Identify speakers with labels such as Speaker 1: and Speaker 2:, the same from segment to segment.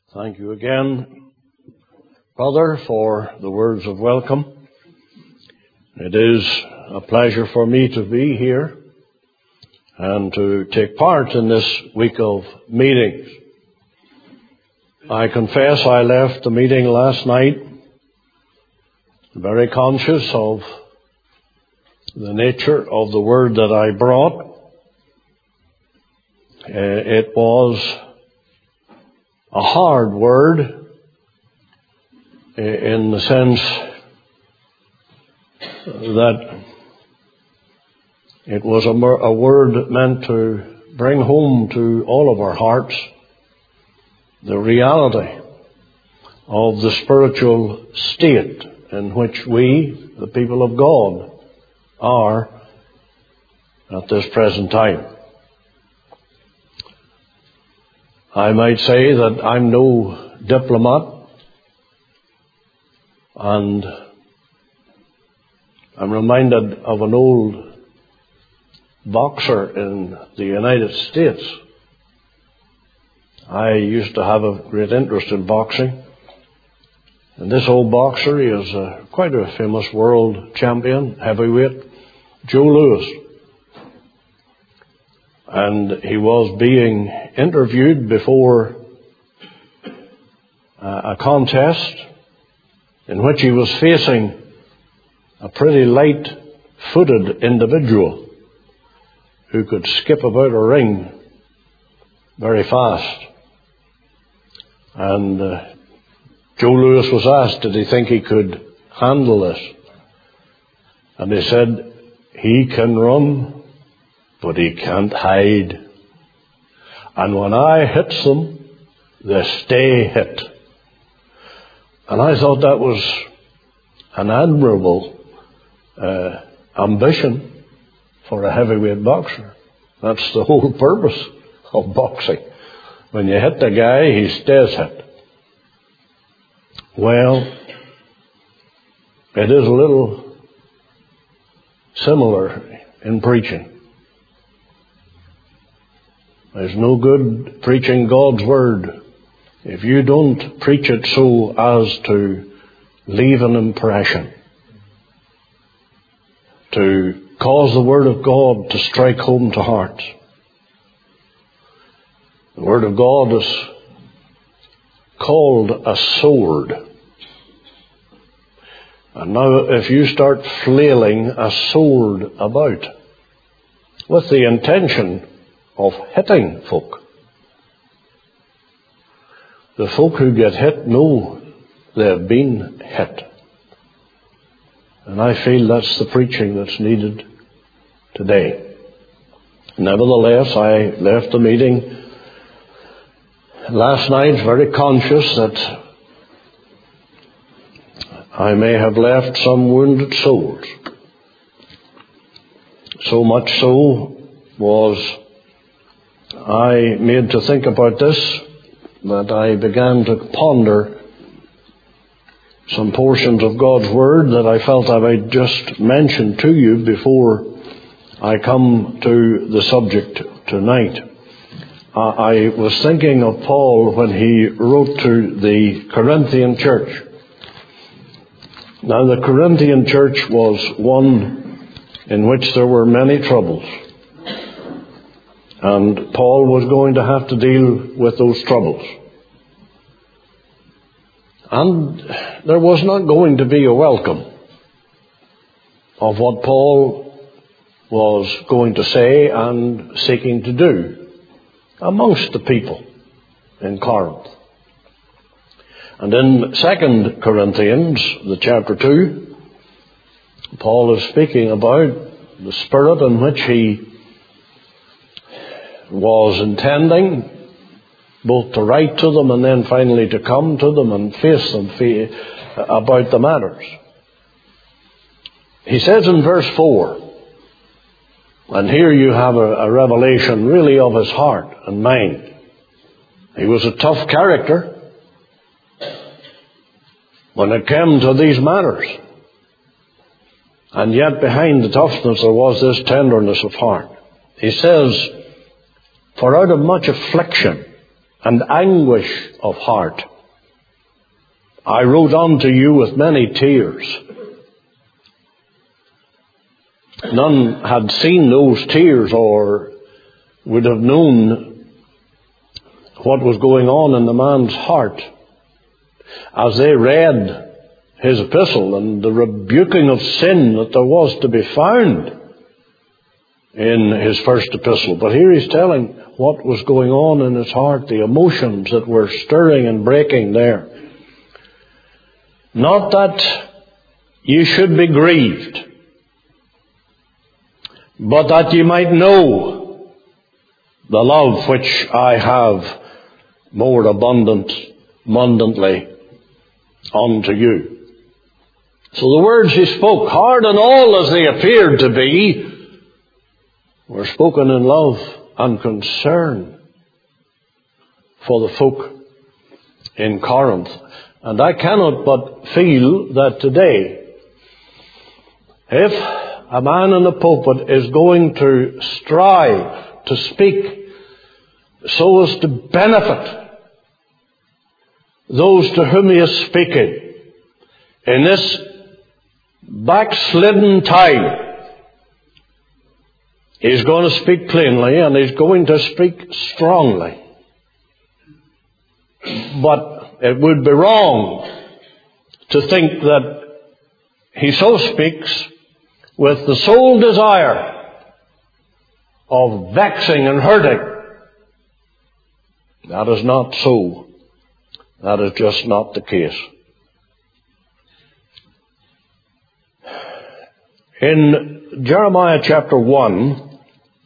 Speaker 1: Thank you again, Brother, for the words of welcome. It is a pleasure for me to be here and to take part in this week of meetings. I confess I left the meeting last night very conscious of the nature of the word that I brought. It was a hard word in the sense that it was a word meant to bring home to all of our hearts the reality of the spiritual state in which we, the people of God, are at this present time. I might say that I'm no diplomat, and I'm reminded of an old boxer in the United States. I used to have a great interest in boxing, and this old boxer, he is quite a famous world champion, heavyweight, Joe Louis. And he was being interviewed before a contest in which he was facing a pretty light-footed individual who could skip about a ring very fast. And Joe Louis was asked, did he think he could handle this? And he said, he can run, but he can't hide. And when I hits them, they stay hit. And I thought that was an admirable ambition for a heavyweight boxer. That's the whole purpose of boxing. When you hit the guy, he stays hit. Well, it is a little similar in preaching. There's no good preaching God's Word if you don't preach it so as to leave an impression, to cause the Word of God to strike home to hearts. The Word of God is called a sword. And now if you start flailing a sword about with the intention of hitting folk, the folk who get hit know they've been hit. And I feel that's the preaching that's needed today. Nevertheless, I left the meeting last night very conscious that I may have left some wounded souls. So much so was I made to think about this that I began to ponder some portions of God's Word that I felt I might just mention to you before I come to the subject tonight. I was thinking of Paul when he wrote to the Corinthian church. Now, the Corinthian church was one in which there were many troubles. And Paul was going to have to deal with those troubles. And there was not going to be a welcome of what Paul was going to say and seeking to do amongst the people in Corinth. And in 2 Corinthians, the chapter 2, Paul is speaking about the spirit in which he was intending both to write to them and then finally to come to them and face them about the matters. He says in verse 4, and here you have a revelation really of his heart and mind. He was a tough character when it came to these matters. And yet behind the toughness there was this tenderness of heart. He says, for out of much affliction and anguish of heart. I wrote unto you with many tears. None had seen those tears or would have known what was going on in the man's heart as they read his epistle and the rebuking of sin that there was to be found in his first epistle. But here he's telling what was going on in his heart, the emotions that were stirring and breaking there. Not that you should be grieved, but that you might know the love which I have more abundantly unto you. So the words he spoke, hard and all as they appeared to be, were spoken in love and concern for the folk in Corinth. And I cannot but feel that today, if a man in the pulpit is going to strive to speak so as to benefit those to whom he is speaking in this backslidden time, he's going to speak plainly and he's going to speak strongly. But it would be wrong to think that he so speaks with the sole desire of vexing and hurting. That is not so. That is just not the case. In Jeremiah chapter 1,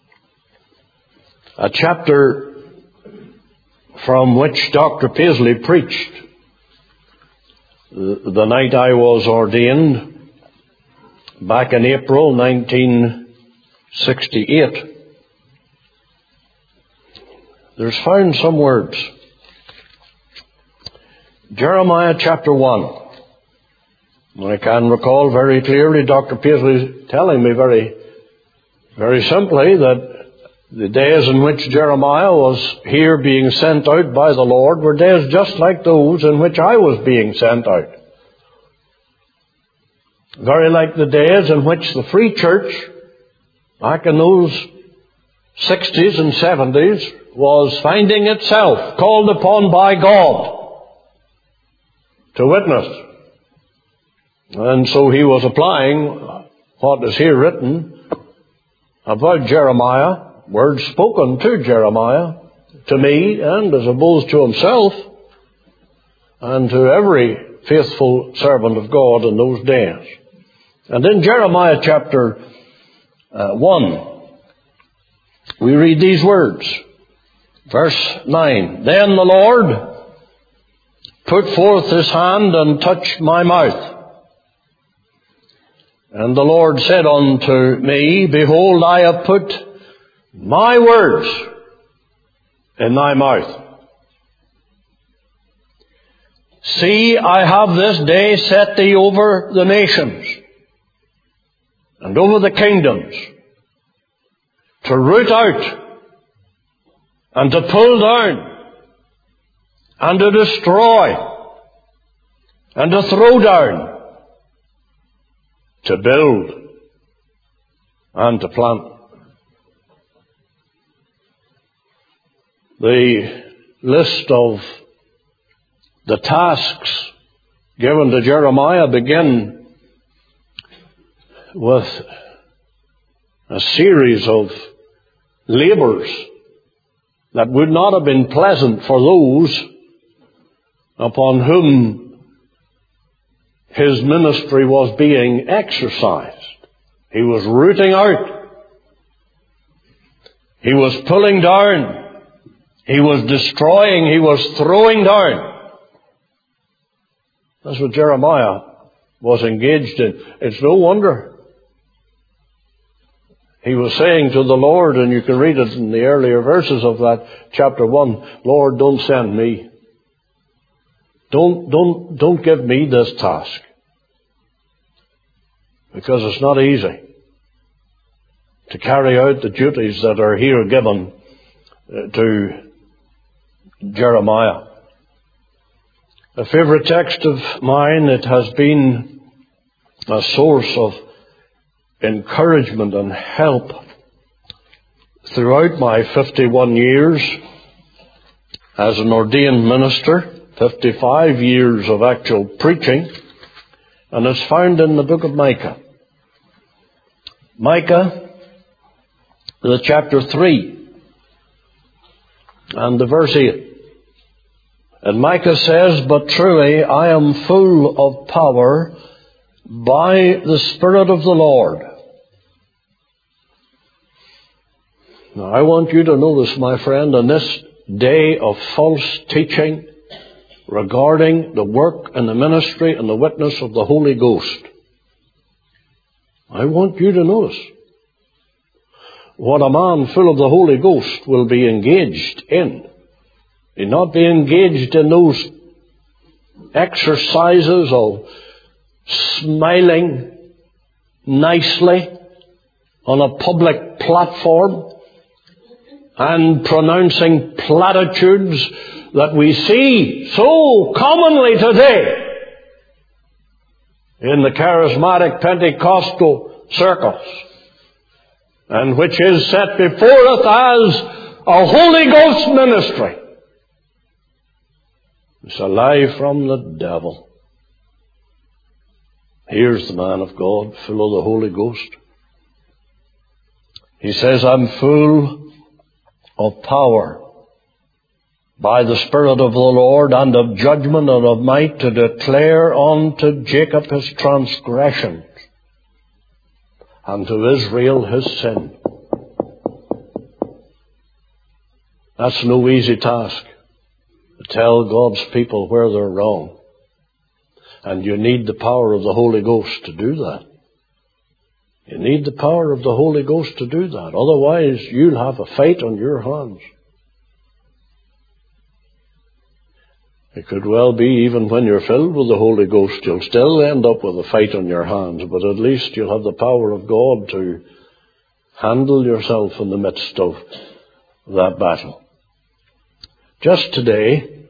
Speaker 1: a chapter from which Dr. Paisley preached the night I was ordained back in April 1968. There's found some words. Jeremiah chapter 1. I can recall very clearly Dr. Paisley telling me very, very simply that the days in which Jeremiah was here being sent out by the Lord were days just like those in which I was being sent out. Very like the days in which the Free Church, back in those 60s and 70s, was finding itself called upon by God to witness. And so he was applying what is here written about Jeremiah, words spoken to Jeremiah, to me, and as opposed to himself, and to every faithful servant of God in those days. And in Jeremiah chapter 1, we read these words. Verse 9, Then the Lord put forth his hand and touched my mouth. And the Lord said unto me, Behold, I have put my words in thy mouth. See, I have this day set thee over the nations and over the kingdoms, to root out and to pull down and to destroy and to throw down, to build and to plant. The list of the tasks given to Jeremiah begin with a series of labors that would not have been pleasant for those upon whom his ministry was being exercised. He was rooting out. He was pulling down. He was destroying. He was throwing down. That's what Jeremiah was engaged in. It's no wonder he was saying to the Lord, and you can read it in the earlier verses of that chapter 1, Lord, don't send me. Don't give me this task. Because it's not easy to carry out the duties that are here given to Jeremiah. A favorite text of mine. It has been a source of encouragement and help throughout my 51 years as an ordained minister, 55 years of actual preaching, and it's found in the book of Micah. Micah, the chapter 3, and the verse 8. And Micah says, "But truly I am full of power by the Spirit of the Lord." Now I want you to know this, my friend, in this day of false teaching regarding the work and the ministry and the witness of the Holy Ghost, I want you to notice what a man full of the Holy Ghost will be engaged in. He'll not be engaged in those exercises of smiling nicely on a public platform and pronouncing platitudes that we see so commonly today in the charismatic Pentecostal circles, and which is set before us as a Holy Ghost ministry. It's a lie from the devil. Here's the man of God, full of the Holy Ghost. He says, "I'm full of power by the Spirit of the Lord, and of judgment and of might, to declare unto Jacob his transgressions, and to Israel his sin." That's no easy task, to tell God's people where they're wrong. And you need the power of the Holy Ghost to do that. You need the power of the Holy Ghost to do that. Otherwise, you'll have a fight on your hands. It could well be even when you're filled with the Holy Ghost, you'll still end up with a fight on your hands, but at least you'll have the power of God to handle yourself in the midst of that battle. Just today,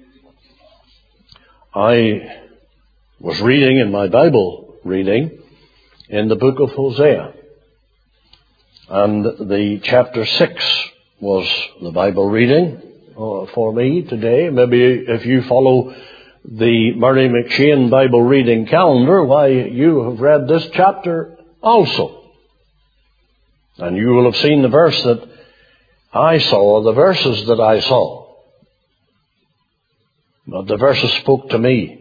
Speaker 1: I was reading in my Bible reading in the book of Hosea. And the chapter 6 was the Bible reading for me today. Maybe if you follow the Murray McShane Bible reading calendar, why, you have read this chapter also. And you will have seen the verse that I saw, the verses that I saw. But the verses spoke to me.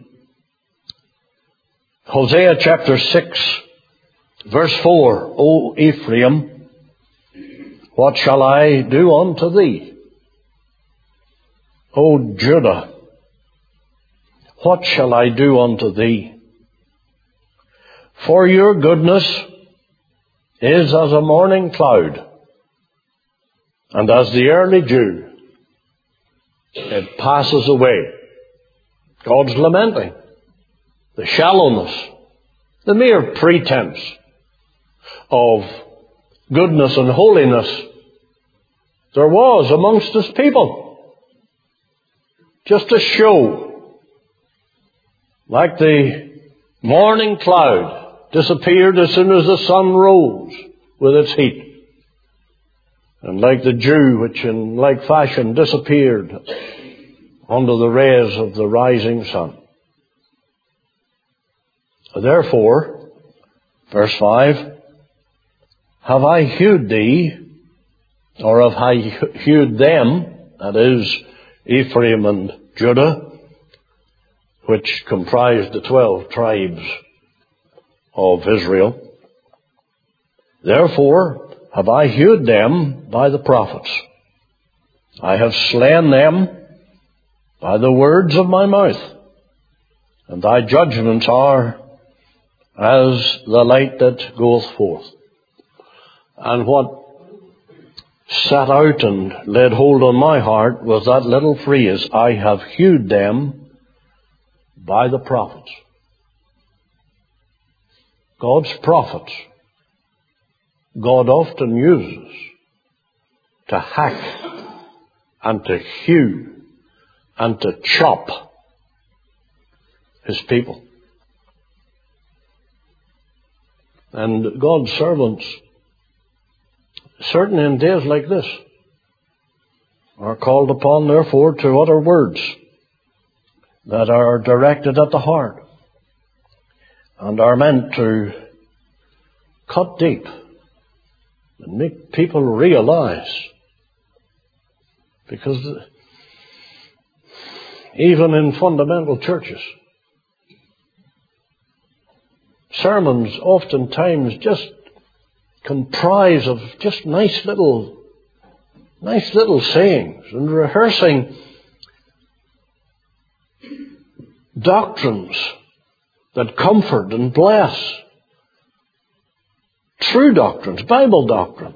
Speaker 1: Hosea chapter 6, verse 4, "O Ephraim, what shall I do unto thee? O Judah, what shall I do unto thee? For your goodness is as a morning cloud, and as the early dew, it passes away." God's lamenting the shallowness, the mere pretense of goodness and holiness there was amongst his people. Just a show, like the morning cloud disappeared as soon as the sun rose with its heat, and like the dew which in like fashion disappeared under the rays of the rising sun. Therefore, verse 5, "Have I hewed thee, or have I hewed them," that is, Ephraim and Judah, which comprised the 12 tribes of Israel. "Therefore have I hewed them by the prophets. I have slain them by the words of my mouth, and thy judgments are as the light that goeth forth." And what sat out and laid hold on my heart was that little phrase, "I have hewed them by the prophets." God's prophets, God often uses to hack and to hew and to chop his people. And God's servants, certainly in days like this, are called upon, therefore, to utter words that are directed at the heart and are meant to cut deep and make people realize. Because even in fundamental churches, sermons oftentimes just comprise of just nice little sayings and rehearsing doctrines that comfort and bless. True doctrines, Bible doctrines.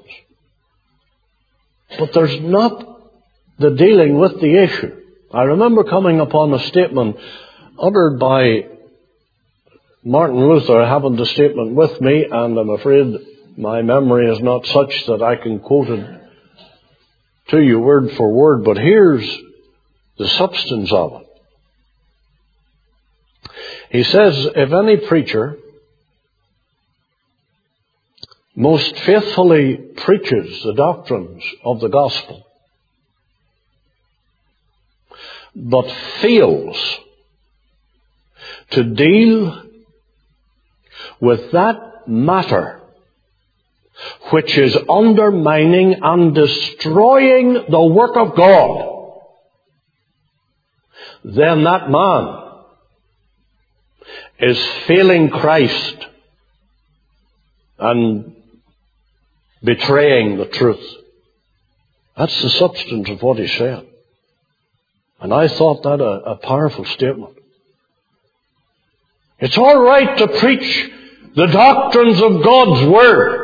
Speaker 1: But there's not the dealing with the issue. I remember coming upon a statement uttered by Martin Luther. I haven't the statement with me, and I'm afraid my memory is not such that I can quote it to you word for word, but here's the substance of it. He says, if any preacher most faithfully preaches the doctrines of the gospel, but fails to deal with that matter which is undermining and destroying the work of God, then that man is failing Christ and betraying the truth. That's the substance of what he said. And I thought that a powerful statement. It's all right to preach the doctrines of God's Word,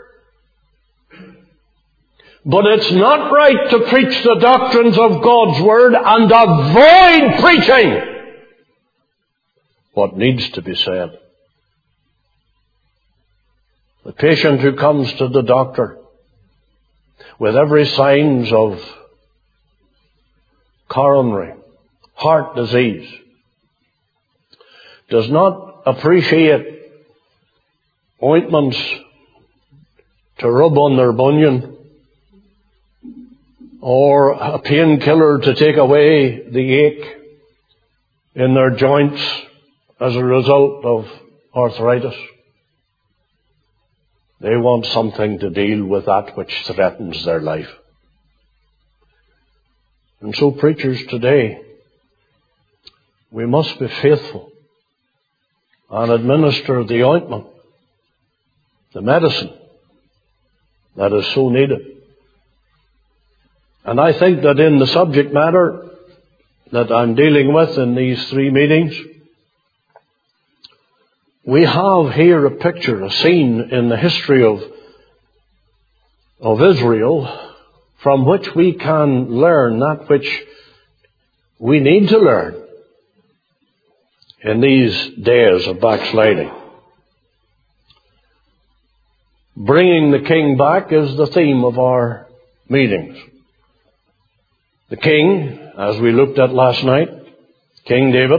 Speaker 1: but it's not right to preach the doctrines of God's Word and avoid preaching what needs to be said. The patient who comes to the doctor with every signs of coronary heart disease does not appreciate ointments to rub on their bunion or a painkiller to take away the ache in their joints as a result of arthritis. They want something to deal with that which threatens their life. And so preachers today, we must be faithful and administer the ointment, the medicine that is so needed. And I think that in the subject matter that I'm dealing with in these 3 meetings, we have here a picture, a scene in the history of Israel from which we can learn that which we need to learn in these days of backsliding. Bringing the king back is the theme of our meetings. The king, as we looked at last night, King David,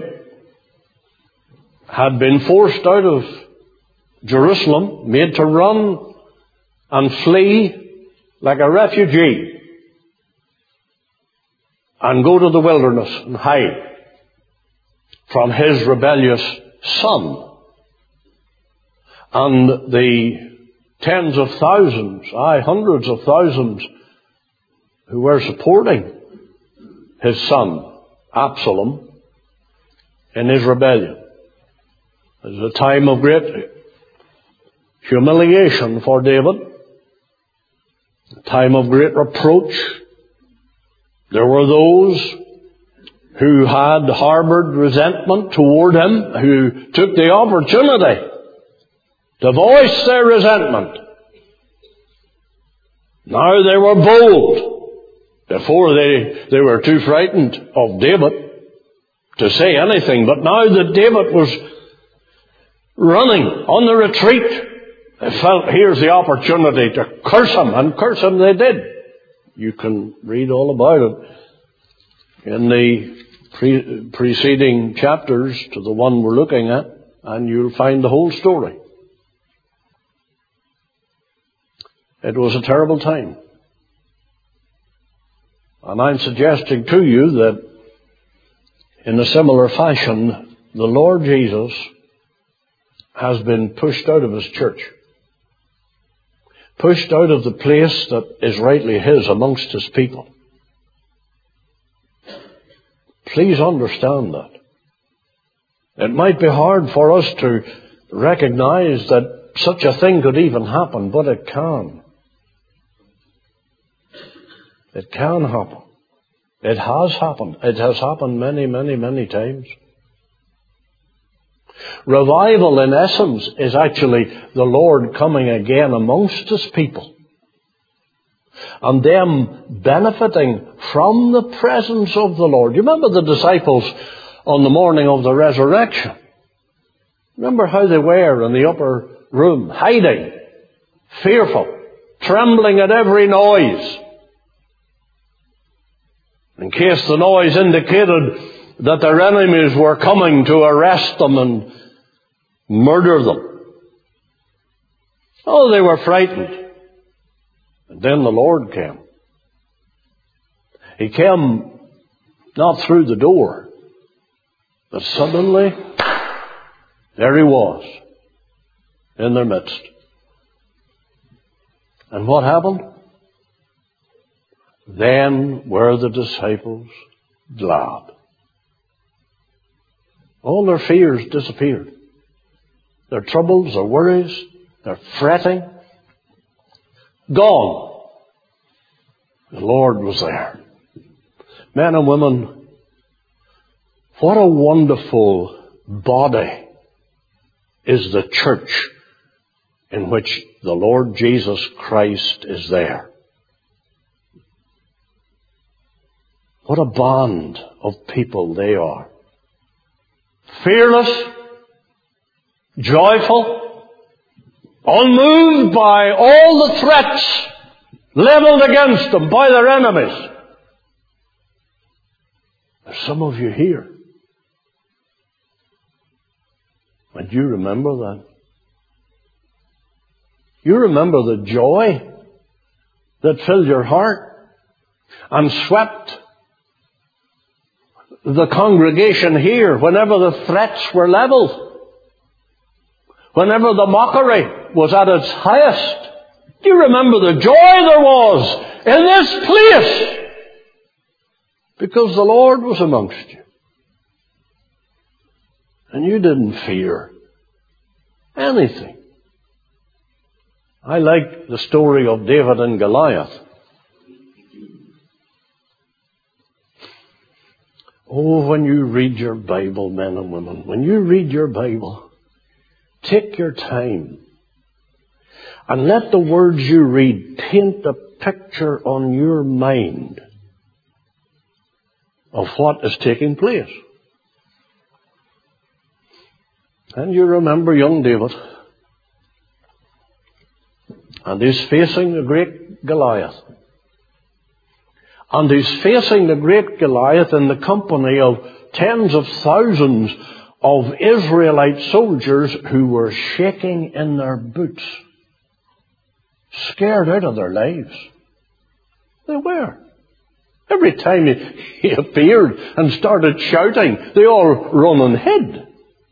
Speaker 1: had been forced out of Jerusalem, made to run and flee like a refugee and go to the wilderness and hide from his rebellious son. And the tens of thousands, hundreds of thousands who were supporting his son, Absalom, in his rebellion. It was a time of great humiliation for David, a time of great reproach. There were those who had harbored resentment toward him, who took the opportunity to voice their resentment. Now they were bold. Before they were too frightened of David to say anything. But now that David was running on the retreat, they felt here's the opportunity to curse him. And curse him they did. You can read all about it in the preceding chapters to the one we're looking at, and you'll find the whole story. It was a terrible time. And I'm suggesting to you that in a similar fashion, the Lord Jesus has been pushed out of His church. Pushed out of the place that is rightly His amongst His people. Please understand that. It might be hard for us to recognize that such a thing could even happen, but it can. It can happen. It has happened. It has happened many, many, many times. Revival, in essence, is actually the Lord coming again amongst His people, and them benefiting from the presence of the Lord. You remember the disciples on the morning of the resurrection? Remember how they were in the upper room, hiding, fearful, trembling at every noise, in case the noise indicated that their enemies were coming to arrest them and murder them. Oh, they were frightened. And then the Lord came. He came not through the door, but suddenly there He was in their midst. And what happened? Then were the disciples glad. All their fears disappeared. Their troubles, their worries, their fretting, gone. The Lord was there. Men and women, what a wonderful body is the church in which the Lord Jesus Christ is there. What a band of people they are. Fearless, joyful, unmoved by all the threats leveled against them by their enemies. There's some of you here. And you remember that. You remember the joy that filled your heart and swept the congregation here whenever the threats were leveled, whenever the mockery was at its highest. Do you remember the joy there was in this place? Because the Lord was amongst you. And you didn't fear anything. I like the story of David and Goliath. Oh, when you read your Bible, men and women, when you read your Bible, take your time and let the words you read paint a picture on your mind of what is taking place. And you remember young David, and he's facing the great Goliath. And he's facing the great Goliath in the company of tens of thousands of Israelite soldiers who were shaking in their boots, scared out of their lives. They were. Every time he appeared and started shouting, they all run and hid.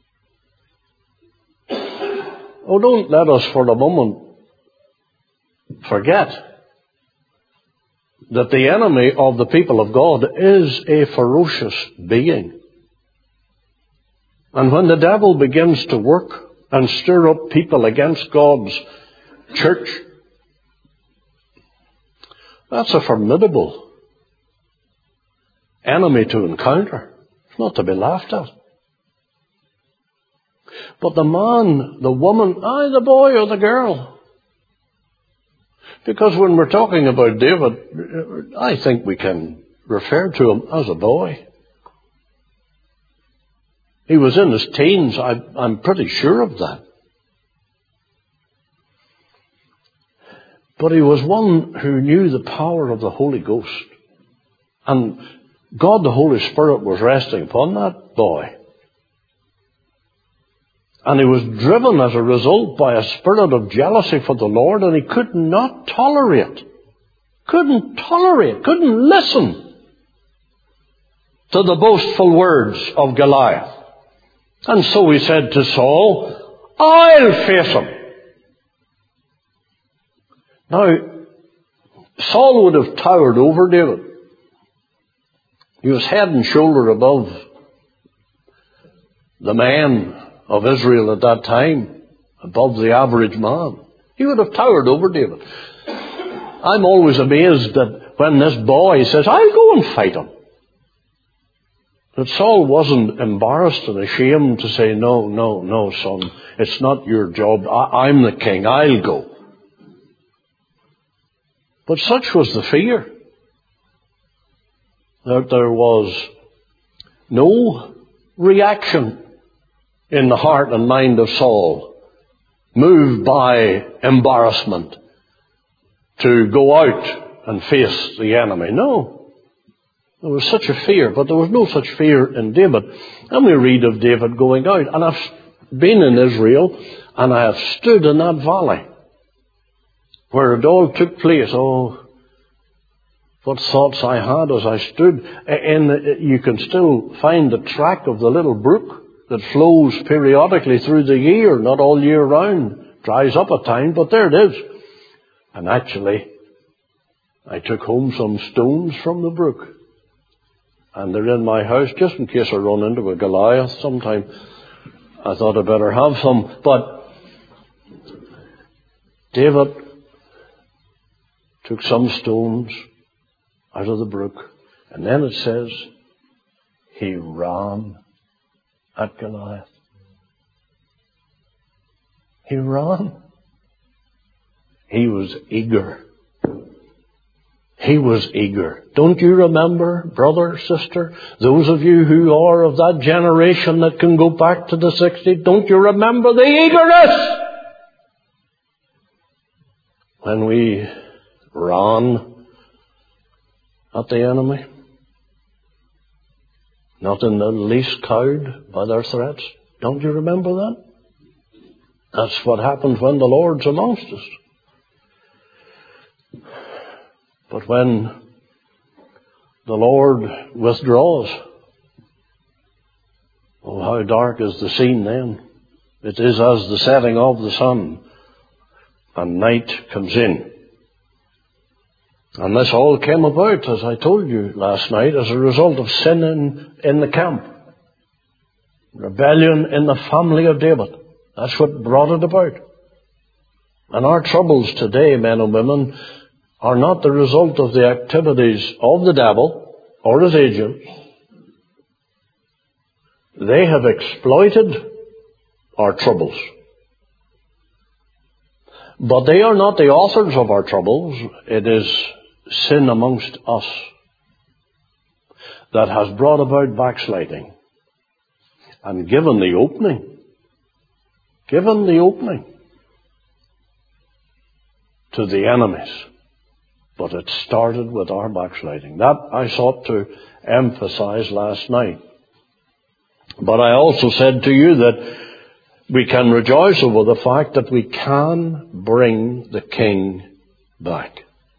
Speaker 1: Oh, don't let us for a moment forget that the enemy of the people of God is a ferocious being. And when the devil begins to work and stir up people against God's church, that's a formidable enemy to encounter. It's not to be laughed at. But the man, the woman, the boy or the girl. Because when we're talking about David, I think we can refer to him as a boy. He was in his teens, I'm pretty sure of that. But he was one who knew the power of the Holy Ghost. And God the Holy Spirit was resting upon that boy. And he was driven as a result by a spirit of jealousy for the Lord, and he could not tolerate, couldn't listen to the boastful words of Goliath. And so he said to Saul, I'll face him. Now, Saul would have towered over David. He was head and shoulder above the men of Israel at that time, above the average man. He would have towered over David. I'm always amazed that when this boy says, I'll go and fight him, that Saul wasn't embarrassed and ashamed to say, no, son, it's not your job. I'm the king. I'll go. But such was the fear that there was no reaction in the heart and mind of Saul, moved by embarrassment, to go out and face the enemy. No. There was such a fear, but there was no such fear in David. And we read of David going out. And I've been in Israel, and I have stood in that valley where it all took place. Oh, what thoughts I had as I stood. You can still find the track of the little brook that flows periodically through the year, not all year round. Dries up at times, but there it is. And actually, I took home some stones from the brook. And they're in my house, just in case I run into a Goliath sometime. I thought I'd better have some. But David took some stones out of the brook. And then it says, he ran at Goliath. He ran. He was eager. He was eager. Don't you remember, brother, sister, those of you who are of that generation that can go back to the 60s, don't you remember the eagerness when we ran at the enemy? Not in the least cowed by their threats. Don't you remember that? That's what happens when the Lord's amongst us. But when the Lord withdraws, oh, how dark is the scene then. It is as the setting of the sun, and night comes in. And this all came about, as I told you last night, as a result of sin in the camp. Rebellion in the family of David. That's what brought it about. And our troubles today, men and women, are not the result of the activities of the devil or his agents. They have exploited our troubles. But they are not the authors of our troubles. It is sin amongst us that has brought about backsliding and given the opening to the enemies. But it started with our backsliding. That I sought to emphasize last night. But I also said to you that we can rejoice over the fact that we can bring the king back.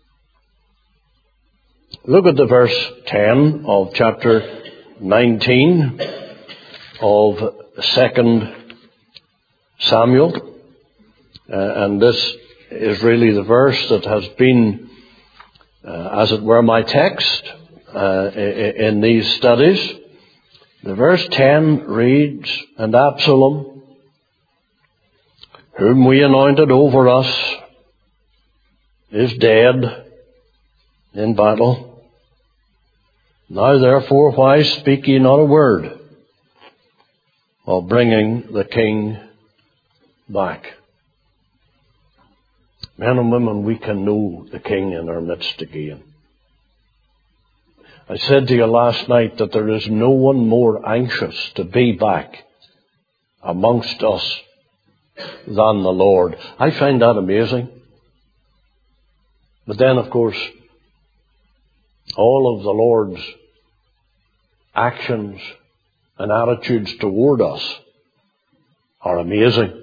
Speaker 1: Look at the verse 10 of chapter 19 of 2 Samuel. And this is really the verse that has been, as it were, my text in these studies. The verse 10 reads, "And Absalom, whom we anointed over us, is dead in battle. Now therefore, why speak ye not a word of bringing the king back?" Men and women, we can know the king in our midst again. I said to you last night that there is no one more anxious to be back amongst us than the Lord. I find that amazing. But then, of course, all of the Lord's actions and attitudes toward us are amazing.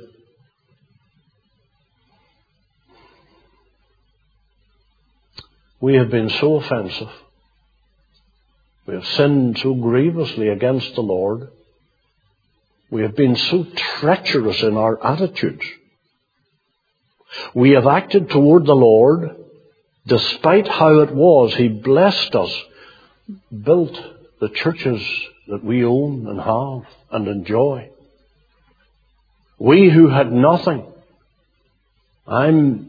Speaker 1: We have been so offensive. We have sinned so grievously against the Lord. We have been so treacherous in our attitudes. We have acted toward the Lord despite how it was He blessed us, built the churches that we own and have and enjoy. We who had nothing. I'm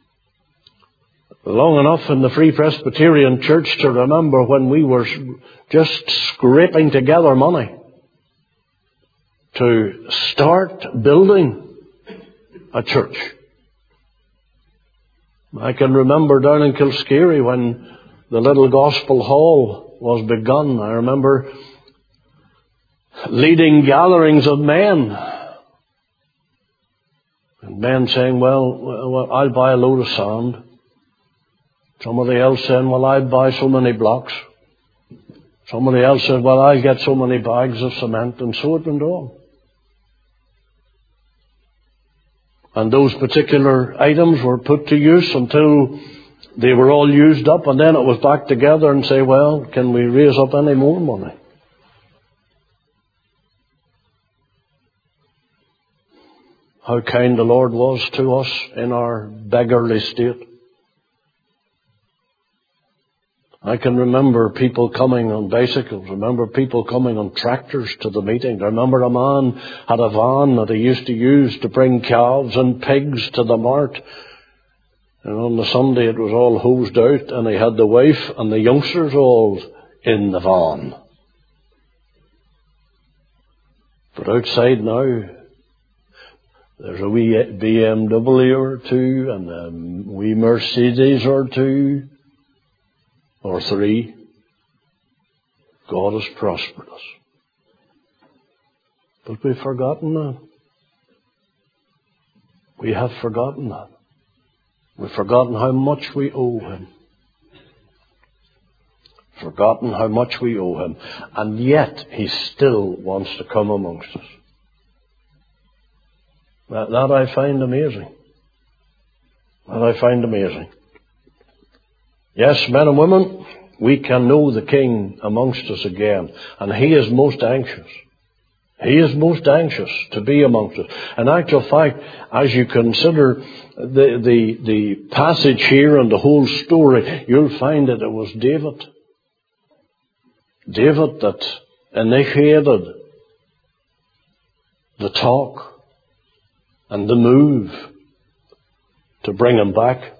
Speaker 1: long enough in the Free Presbyterian Church to remember when we were just scraping together money to start building a church. I can remember down in Kilskerry when the little gospel hall was begun. I remember leading gatherings of men. And men saying, well, I'll buy a load of sand. Somebody else saying, well, I'll buy so many blocks. Somebody else said, well, I'll get so many bags of cement. And so it went on. And those particular items were put to use until they were all used up. And then it was back together and say, well, can we raise up any more money? How kind the Lord was to us in our beggarly state. I can remember people coming on bicycles. Remember people coming on tractors to the meeting. I remember a man had a van that he used to use to bring calves and pigs to the mart. And on the Sunday it was all hosed out, and he had the wife and the youngsters all in the van. But outside now, there's a wee BMW or two and a wee Mercedes or two or three. God has prospered us. But we've forgotten that. We have forgotten that. We've forgotten how much we owe Him. Forgotten how much we owe Him. And yet He still wants to come amongst us. That I find amazing. That I find amazing. Yes, men and women, we can know the King amongst us again. And He is most anxious. He is most anxious to be amongst us. In actual fact, as you consider the passage here and the whole story, you'll find that it was David. David that initiated the talk and the move to bring him back.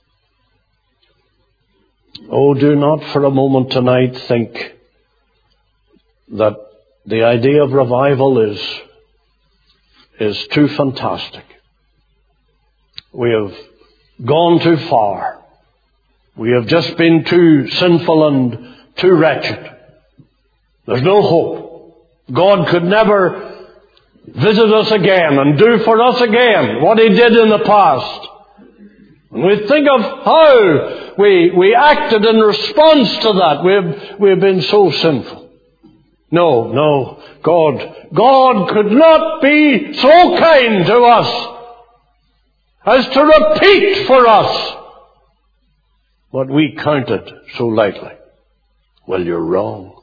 Speaker 1: Oh, do not for a moment tonight think that the idea of revival is too fantastic. We have gone too far. We have just been too sinful and too wretched. There's no hope. God could never visit us again and do for us again what He did in the past. And we think of how we acted in response to that. We've been so sinful. No, God could not be so kind to us as to repeat for us what we counted so lightly. Well, you're wrong.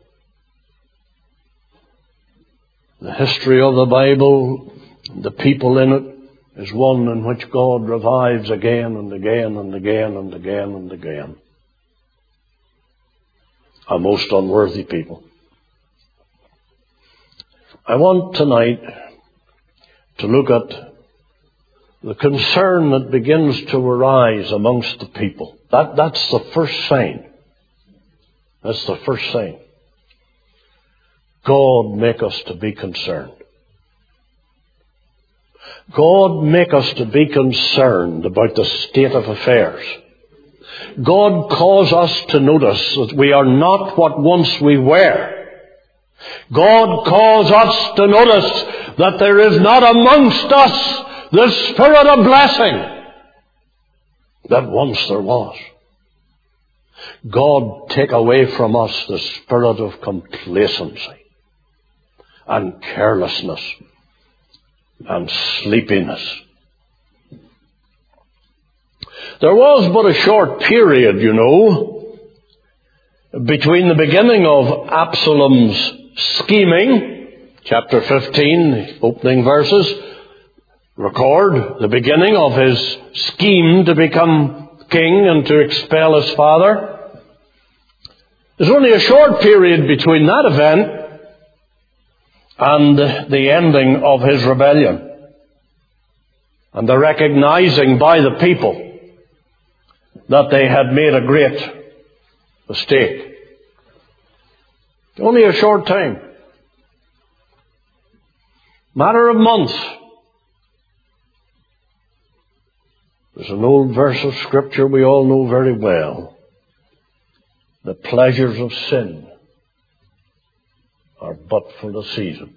Speaker 1: The history of the Bible, the people in it, is one in which God revives again and again and again and again and again a most unworthy people. I want tonight to look at the concern that begins to arise amongst the people. That's the first sign. That's the first sign. God, make us to be concerned. God, make us to be concerned about the state of affairs. God, cause us to notice that we are not what once we were. God, cause us to notice that there is not amongst us the spirit of blessing that once there was. God take away from us the spirit of complacency and carelessness and sleepiness. There was but a short period, between the beginning of Absalom's scheming, chapter 15, the opening verses, record the beginning of his scheme to become king and to expel his father. There's only a short period between that event and the ending of his rebellion and the recognizing by the people that they had made a great mistake. Only a short time. Matter of months. There's an old verse of Scripture we all know very well. The pleasures of sin are but for the season.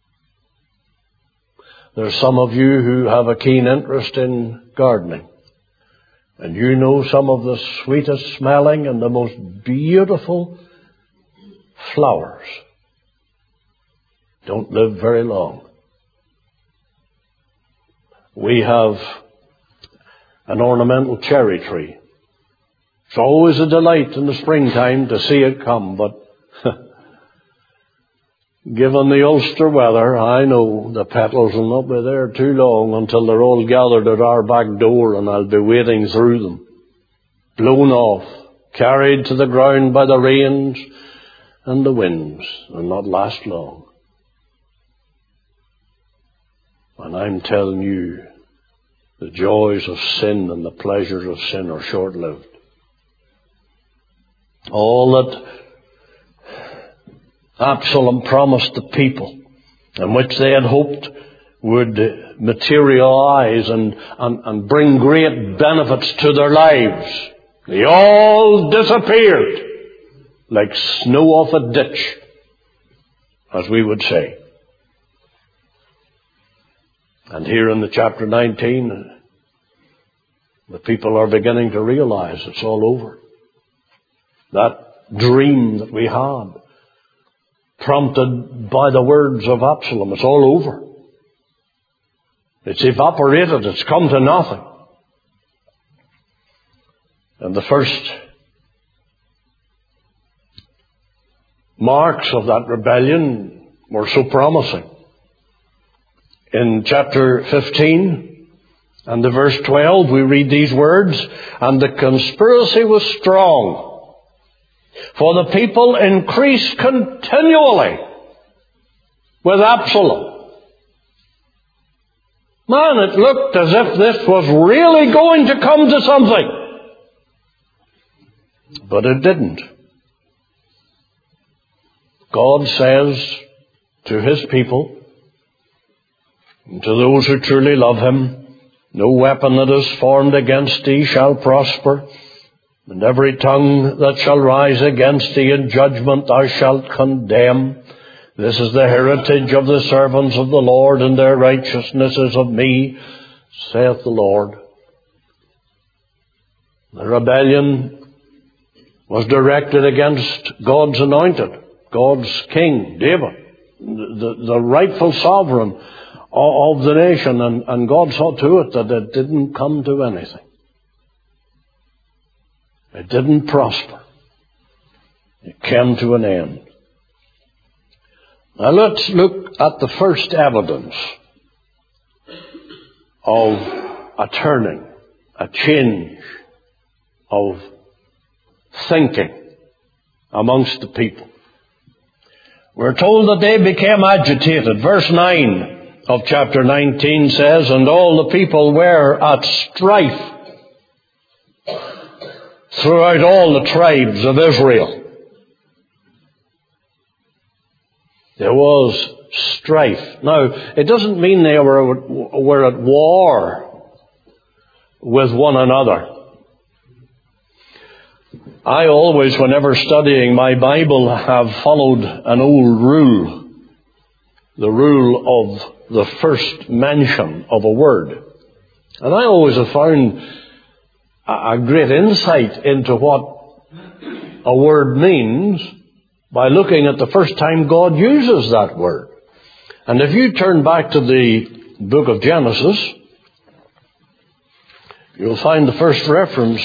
Speaker 1: There's some of you who have a keen interest in gardening. And you know some of the sweetest smelling and the most beautiful flowers don't live very long. We have an ornamental cherry tree. It's always a delight in the springtime to see it come, but given the Ulster weather, I know the petals will not be there too long until they're all gathered at our back door and I'll be wading through them, blown off, carried to the ground by the rains and the winds, and not last long. And I'm telling you, the joys of sin and the pleasures of sin are short-lived. All that Absalom promised the people, and which they had hoped would materialize and bring great benefits to their lives, they all disappeared like snow off a ditch, as we would say. And here in the chapter 19, the people are beginning to realize it's all over. That dream that we had, prompted by the words of Absalom, it's all over. It's evaporated. It's come to nothing. And the first marks of that rebellion were so promising. In chapter 15 and the verse 12, we read these words, "And the conspiracy was strong, for the people increased continually with Absalom." Man, it looked as if this was really going to come to something. But it didn't. God says to His people, and to those who truly love Him, "No weapon that is formed against thee shall prosper, and every tongue that shall rise against thee in judgment thou shalt condemn. This is the heritage of the servants of the Lord, and their righteousness is of me, saith the Lord." The rebellion was directed against God's anointed, God's king, David, the rightful sovereign of the nation, and God saw to it that it didn't come to anything. It didn't prosper. It came to an end. Now let's look at the first evidence of a turning, a change of thinking amongst the people. We're told that they became agitated. Verse 9 of chapter 19 says, "And all the people were at strife throughout all the tribes of Israel." There was strife. Now, it doesn't mean they were at war with one another. I always, whenever studying my Bible, have followed an old rule. The rule of the first mention of a word. And I always have found a great insight into what a word means by looking at the first time God uses that word. And if you turn back to the book of Genesis, you'll find the first reference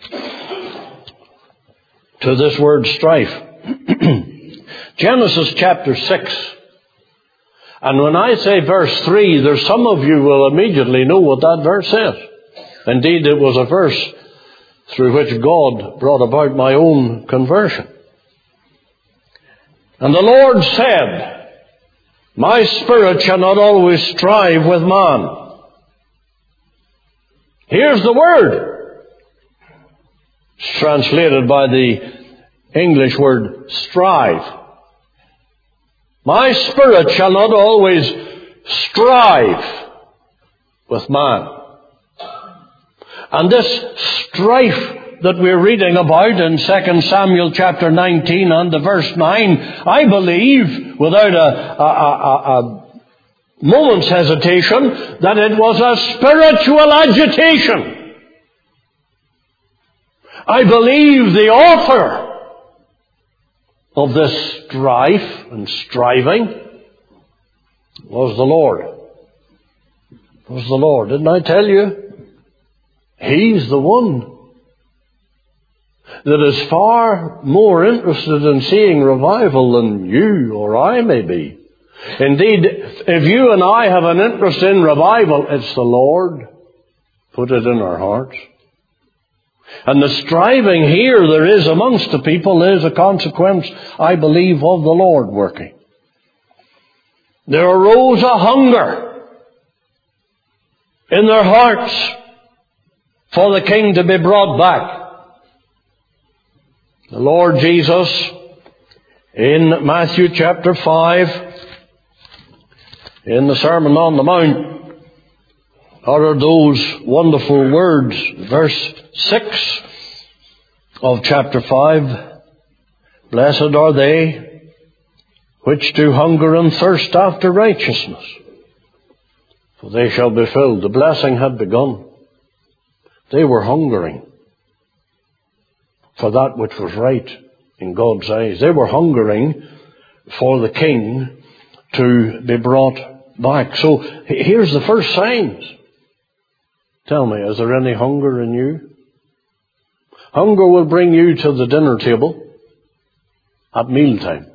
Speaker 1: to this word strife. Genesis chapter 6. And when I say verse 3, there's some of you will immediately know what that verse says. Indeed, it was a verse through which God brought about my own conversion. And the Lord said, my spirit shall not always strive with man. Here's the word. It's translated by the English word strive. My spirit shall not always strive with man. And this strife that we're reading about in 2 Samuel chapter 19 and the verse 9, I believe, without a moment's hesitation, that it was a spiritual agitation. I believe the author of this strife and striving was the Lord. It was the Lord. Didn't I tell you? He's the one that is far more interested in seeing revival than you or I may be. Indeed, if you and I have an interest in revival, it's the Lord put it in our hearts. And the striving here there is amongst the people is a consequence, I believe, of the Lord working. There arose a hunger in their hearts for the King to be brought back. The Lord Jesus, in Matthew chapter 5, in the Sermon on the Mount, uttered those wonderful words, verse 6 of chapter 5, blessed are they which do hunger and thirst after righteousness, for they shall be filled. The blessing had begun. They were hungering for that which was right in God's eyes. They were hungering for the King to be brought back. So here's the first signs. Tell me, is there any hunger in you? Hunger will bring you to the dinner table at mealtime.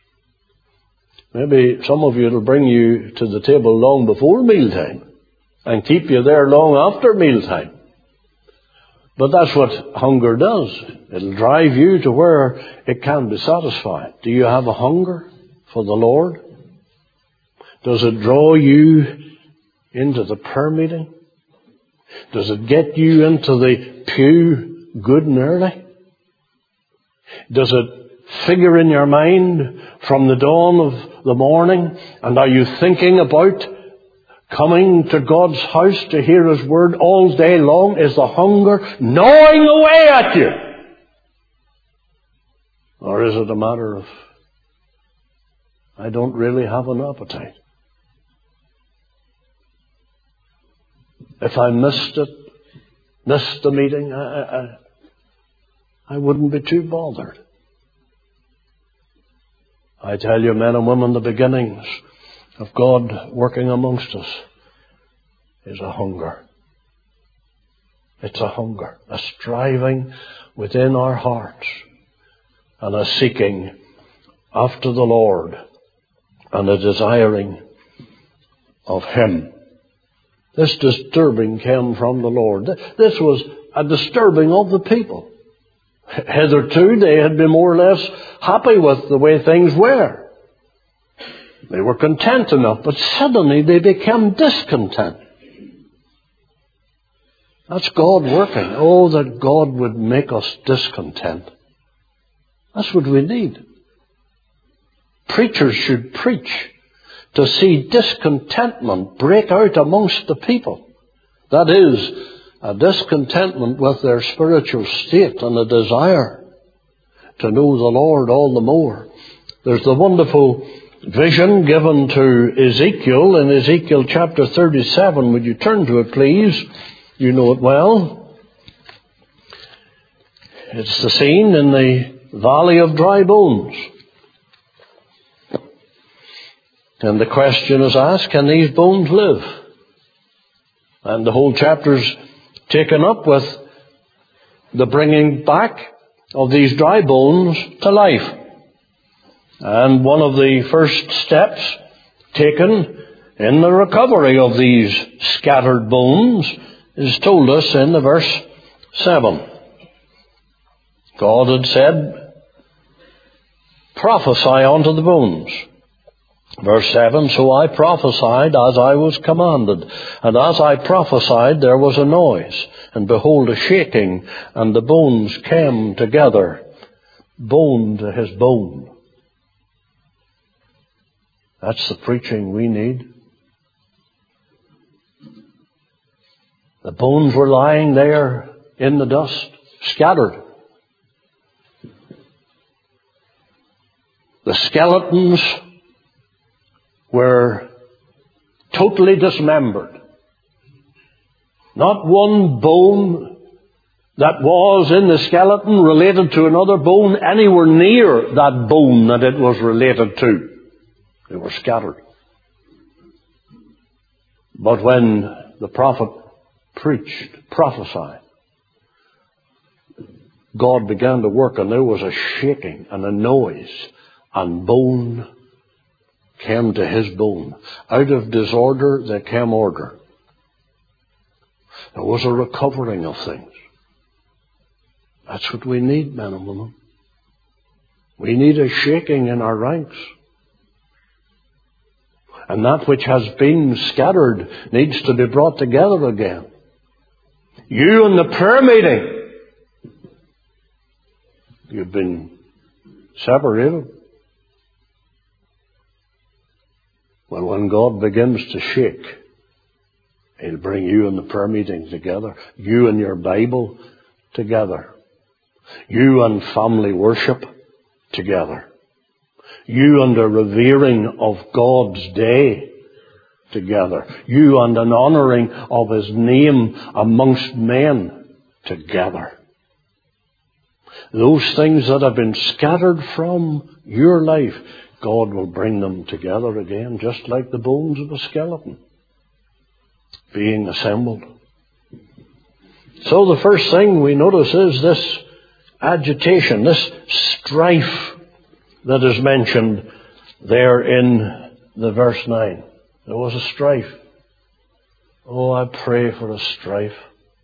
Speaker 1: Maybe some of you it'll bring you to the table long before mealtime and keep you there long after mealtime. But that's what hunger does. It'll drive you to where it can be satisfied. Do you have a hunger for the Lord? Does it draw you into the prayer meeting? Does it get you into the pew good and early? Does it figure in your mind from the dawn of the morning? And are you thinking about coming to God's house to hear His Word all day long? Is the hunger gnawing away at you? Or is it a matter of, I don't really have an appetite? If I missed the meeting, I wouldn't be too bothered. I tell you, men and women, the beginnings of God working amongst us is a hunger. It's a hunger, a striving within our hearts and a seeking after the Lord and a desiring of Him. This disturbing came from the Lord. This was a disturbing of the people. Hitherto, they had been more or less happy with the way things were. They were content enough, but suddenly they became discontent. That's God working. Oh, that God would make us discontent. That's what we need. Preachers should preach to see discontentment break out amongst the people. That is, a discontentment with their spiritual state and a desire to know the Lord all the more. There's the wonderful vision given to Ezekiel in Ezekiel chapter 37. Would you turn to it, please? You know it well. It's the scene in the valley of dry bones. And the question is asked, can these bones live? And the whole chapter's taken up with the bringing back of these dry bones to life. And one of the first steps taken in the recovery of these scattered bones is told us in the verse 7. God had said, prophesy unto the bones. Verse 7, so I prophesied as I was commanded. And as I prophesied, there was a noise, and behold, a shaking, and the bones came together, bone to his bone. That's the preaching we need. The bones were lying there in the dust, scattered. The skeletons were totally dismembered. Not one bone that was in the skeleton related to another bone anywhere near that bone that it was related to. They were scattered. But when the prophet preached, prophesied, God began to work, and there was a shaking and a noise, and bone came to his bone. Out of disorder there came order. There was a recovering of things. That's what we need, men and women. We need a shaking in our ranks. And that which has been scattered needs to be brought together again. You in the prayer meeting, you've been separated. Well, when God begins to shake, He'll bring you and the prayer meeting together. You and your Bible together. You and family worship together. You and a revering of God's day together. You and an honouring of His name amongst men together. Those things that have been scattered from your life, God will bring them together again, just like the bones of a skeleton being assembled. So the first thing we notice is this agitation, this strife that is mentioned there in the verse 9. There was a strife. Oh, I pray for a strife.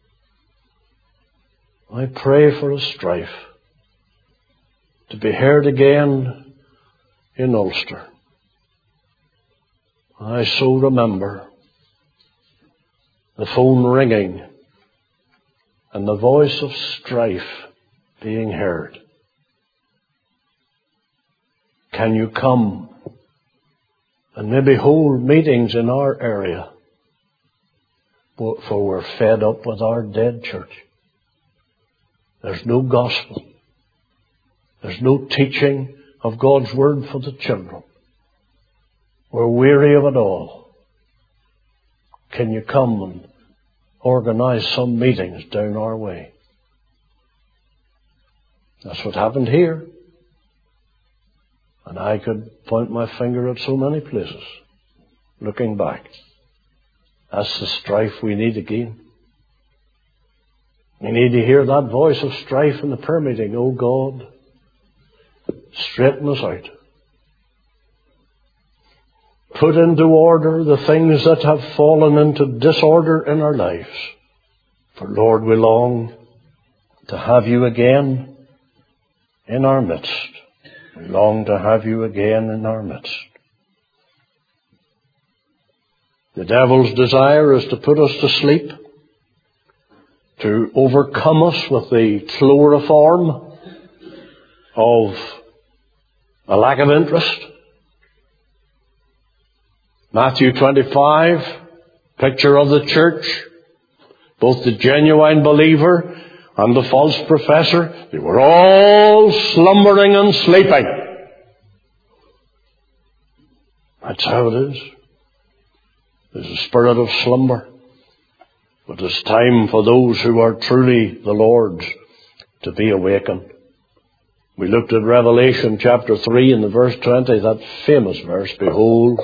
Speaker 1: I pray for a strife to be heard again in Ulster. I so remember the phone ringing and the voice of strife being heard. Can you come and maybe hold meetings in our area? For we're fed up with our dead church. There's no gospel. There's no teaching of God's Word for the children. We're weary of it all. Can you come and organize some meetings down our way? That's what happened here. And I could point my finger at so many places, looking back. That's the strife we need again. We need to hear that voice of strife in the prayer meeting. Oh God, straighten us out. Put into order the things that have fallen into disorder in our lives. For Lord, we long to have you again in our midst. We long to have you again in our midst. The devil's desire is to put us to sleep, to overcome us with the chloroform of a lack of interest. Matthew 25, picture of the church, both the genuine believer and the false professor, they were all slumbering and sleeping. That's how it is. There's a spirit of slumber. But it's time for those who are truly the Lord's to be awakened. We looked at Revelation chapter 3 and the verse 20, that famous verse, "Behold,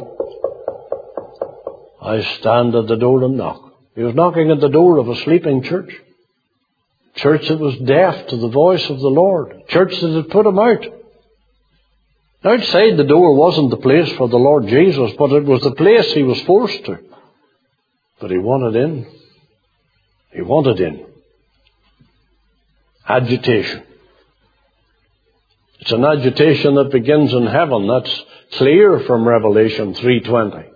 Speaker 1: I stand at the door and knock." He was knocking at the door of a sleeping church. Church that was deaf to the voice of the Lord. Church that had put him out. Outside the door wasn't the place for the Lord Jesus, but it was the place he was forced to. But he wanted in. He wanted in. Agitation. It's an agitation that begins in heaven. That's clear from Revelation 3:20.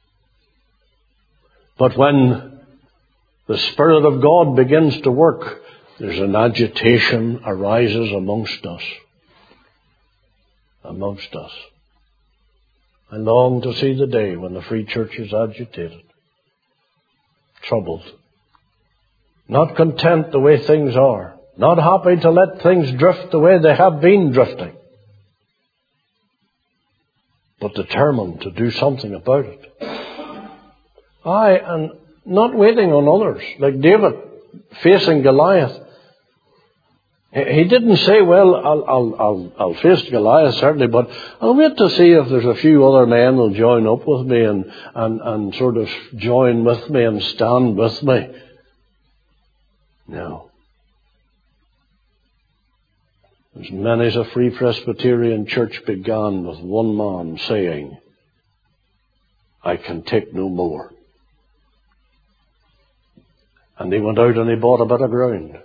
Speaker 1: But when the Spirit of God begins to work, there's an agitation arises amongst us. Amongst us. I long to see the day when the Free Church is agitated, troubled, not content the way things are, not happy to let things drift the way they have been drifting, but determined to do something about it. And not waiting on others, like David facing Goliath. He didn't say, well, I'll face Goliath certainly, but I'll wait to see if there's a few other men who'll join up with me and sort of join with me and stand with me. No. As many as a Free Presbyterian Church began with one man saying, "I can take no more." And he went out and he bought a bit of ground.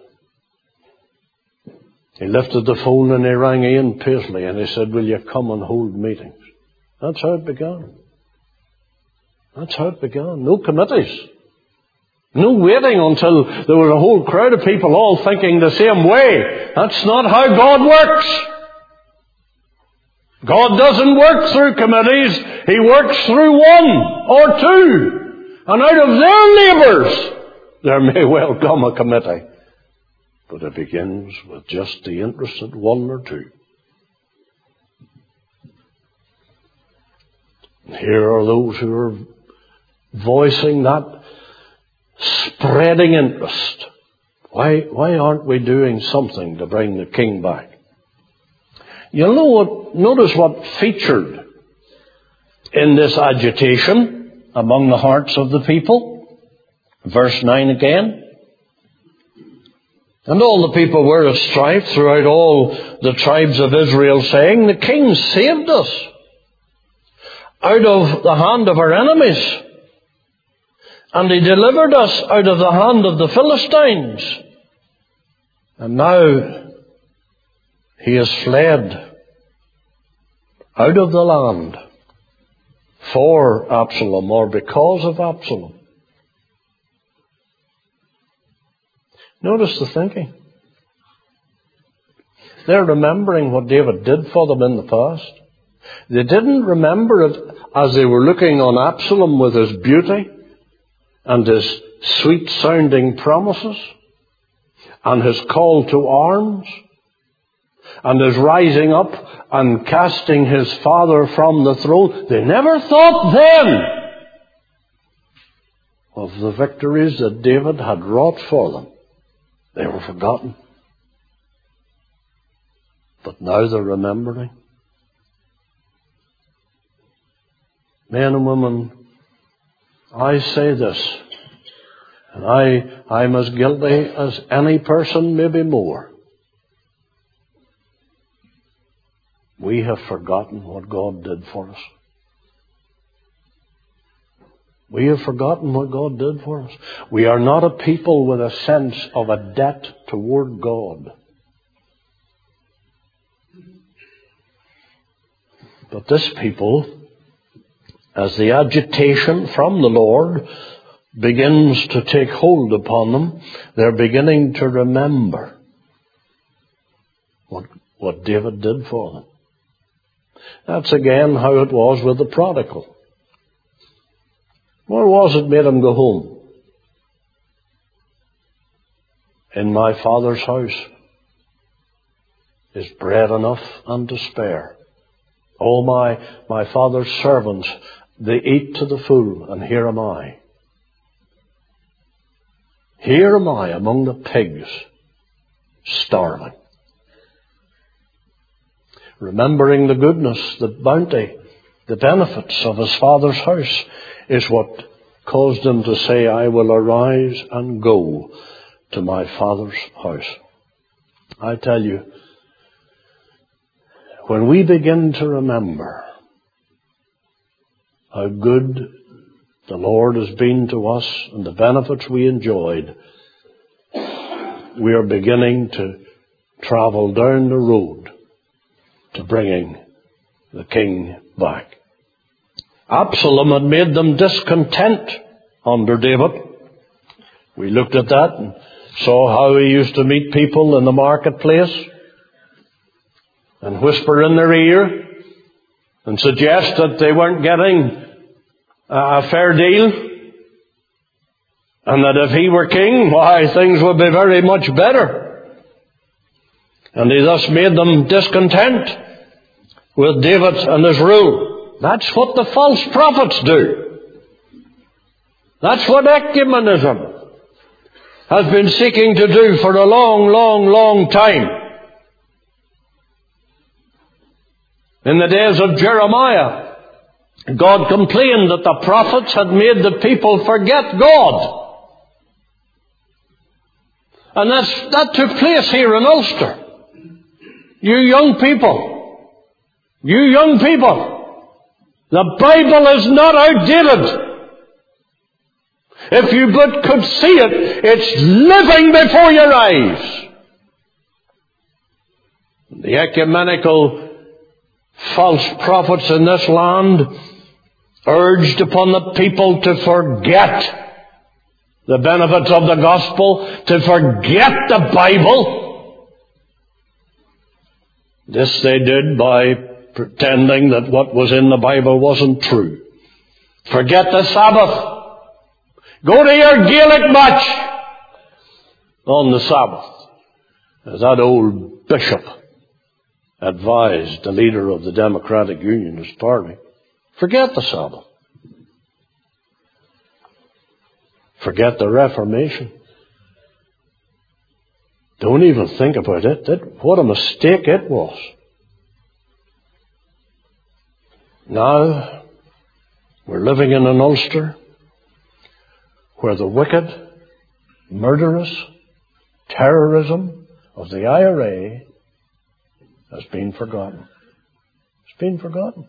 Speaker 1: He lifted the phone and he rang Ian Paisley and he said, "Will you come and hold meetings?" That's how it began. That's how it began. No committees. No waiting until there was a whole crowd of people all thinking the same way. That's not how God works. God doesn't work through committees. He works through one or two. And out of their labours, there may well come a committee. But it begins with just the interested one or two. And here are those who are voicing that spreading interest. Why aren't we doing something to bring the king back? You know what? Notice what featured in this agitation among the hearts of the people. Verse 9 again. And all the people were at strife throughout all the tribes of Israel, saying, "The king saved us out of the hand of our enemies, and he delivered us out of the hand of the Philistines. And now he has fled out of the land for Absalom," or because of Absalom. Notice the thinking. They're remembering what David did for them in the past. They didn't remember it as they were looking on Absalom with his beauty and his sweet-sounding promises and his call to arms and his rising up and casting his father from the throne. They never thought then of the victories that David had wrought for them. They were forgotten. But now they're remembering. Men and women, I say this, and I'm as guilty as any person, maybe more. We have forgotten what God did for us. We have forgotten what God did for us. We are not a people with a sense of a debt toward God. But this people, as the agitation from the Lord begins to take hold upon them, they're beginning to remember what David did for them. That's again how it was with the prodigal. What was it made him go home? In my Father's house is bread enough and to spare. All my Father's servants, they eat to the full, and here am I. Here am I among the pigs, starving. remembering the goodness, the bounty, the benefits of his Father's house is what caused him to say, I will arise and go to my Father's house. I tell you, when we begin to remember how good the Lord has been to us and the benefits we enjoyed, we are beginning to travel down the road to bringing the king back. Absalom had made them discontent under David. We looked at that and saw how he used to meet people in the marketplace and whisper in their ear and suggest that they weren't getting a fair deal, and that if he were king, why, things would be very much better. And he thus made them discontent with David and his rule. That's what the false prophets do. That's what ecumenism has been seeking to do for a long, long, long time. In the days of Jeremiah, God complained that the prophets had made the people forget God. And that took place here in Ulster. You young people, the Bible is not outdated. If you but could see it, it's living before your eyes. The ecumenical false prophets in this land urged upon the people to forget the benefits of the gospel, to forget the Bible. This they did by pretending that what was in the Bible wasn't true. Forget the Sabbath. Go to your Gaelic match on the Sabbath, as that old bishop advised the leader of the Democratic Unionist Party. Forget the Sabbath. Forget the Reformation. Don't even think about it. What a mistake it was. Now, we're living in an Ulster where the wicked, murderous terrorism of the IRA has been forgotten. It's been forgotten.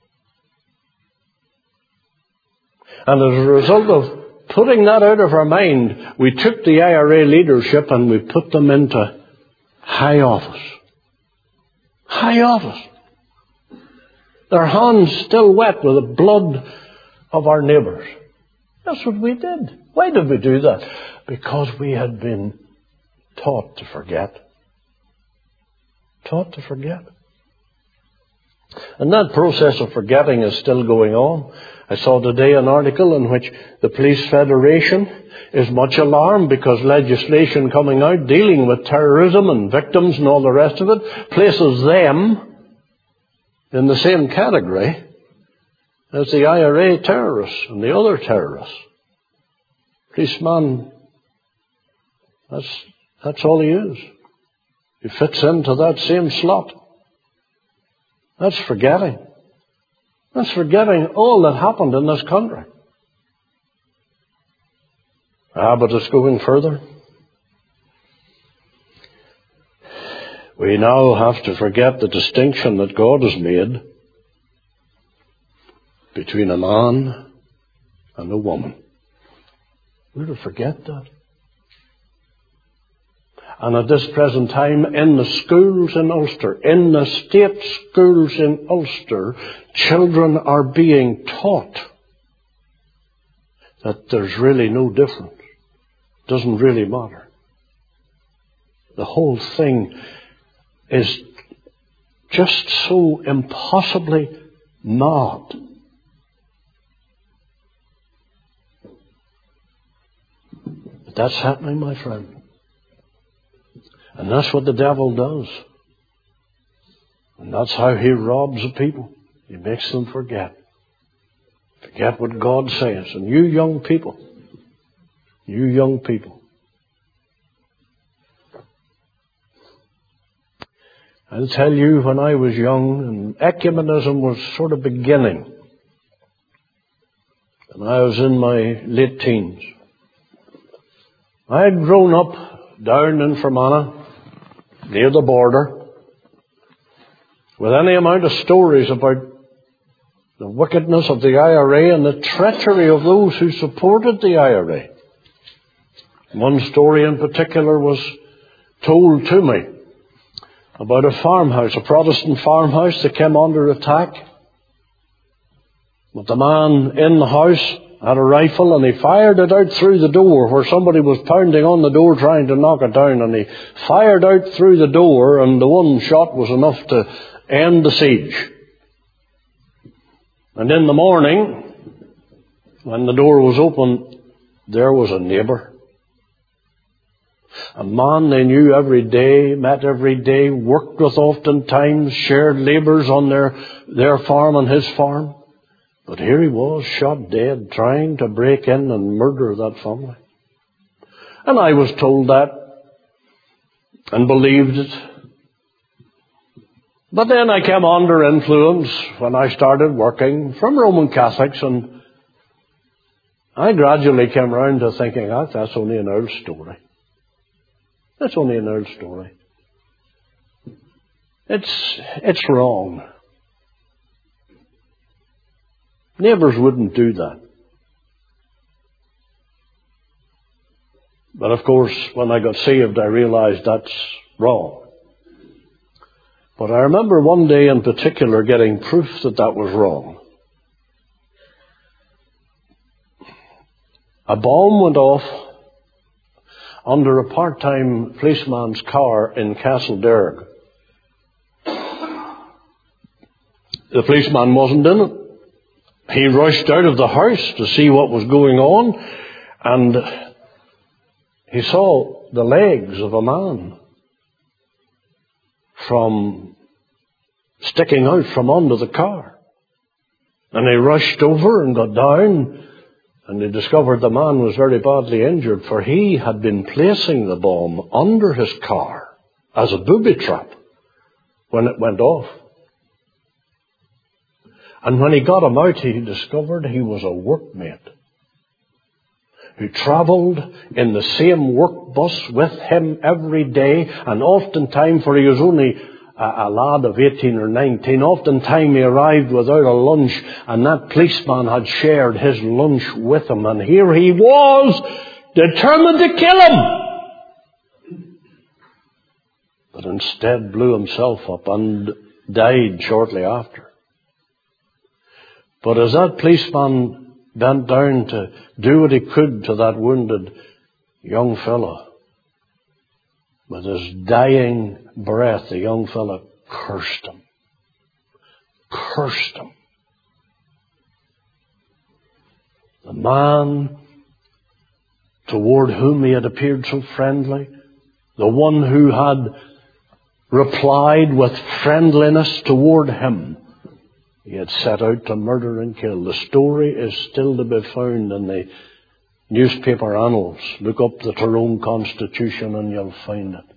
Speaker 1: And as a result of putting that out of our mind, we took the IRA leadership and we put them into high office. High office. Their hands still wet with the blood of our neighbours. That's what we did. Why did we do that? Because we had been taught to forget. Taught to forget. And that process of forgetting is still going on. I saw today an article in which the Police Federation is much alarmed because legislation coming out dealing with terrorism and victims and all the rest of it places them in the same category as the IRA terrorists and the other terrorists. Policeman, that's all he is. He fits into that same slot. That's forgetting. That's forgetting all that happened in this country. But it's going further. We now have to forget the distinction that God has made between a man and a woman. We're to forget that. And at this present time, in the schools in Ulster, in the state schools in Ulster, children are being taught that there's really no difference. It doesn't really matter. The whole thing is just so impossibly mad. But that's happening, my friend. And that's what the devil does. And that's how he robs the people. He makes them forget. Forget what God says. And you young people, I'll tell you, when I was young and ecumenism was sort of beginning, and I was in my late teens, I had grown up down in Fermanagh, near the border, with any amount of stories about the wickedness of the IRA and the treachery of those who supported the IRA. One story in particular was told to me about a farmhouse, a Protestant farmhouse that came under attack. But the man in the house had a rifle and he fired it out through the door where somebody was pounding on the door trying to knock it down, and he fired out through the door, and the one shot was enough to end the siege. And in the morning, when the door was open, there was a neighbour. A man they knew every day, met every day, worked with oftentimes, shared labours on their farm and his farm. But here he was, shot dead, trying to break in and murder that family. And I was told that and believed it. But then I came under influence when I started working from Roman Catholics, and I gradually came round to thinking, that's only an old story. That's only an old story. It's wrong. Neighbours wouldn't do that. But of course, when I got saved, I realised that's wrong. But I remember one day in particular getting proof that that was wrong. A bomb went off under a part-time policeman's car in Castlederg. The policeman wasn't in it. He rushed out of the house to see what was going on, and he saw the legs of a man sticking out from under the car. And he rushed over and got down, and he discovered the man was very badly injured, for he had been placing the bomb under his car as a booby trap when it went off. And when he got him out, he discovered he was a workmate who travelled in the same work bus with him every day, and oftentimes, for he was only a lad of 18 or 19, oftentimes he arrived without a lunch, and that policeman had shared his lunch with him, and here he was, determined to kill him. But instead blew himself up and died shortly after. But as that policeman bent down to do what he could to that wounded young fellow, with his dying breath, the young fellow cursed him. Cursed him. The man toward whom he had appeared so friendly, the one who had replied with friendliness toward him, he had set out to murder and kill. The story is still to be found in the newspaper annals. Look up the Tyrone Constitution and you'll find it.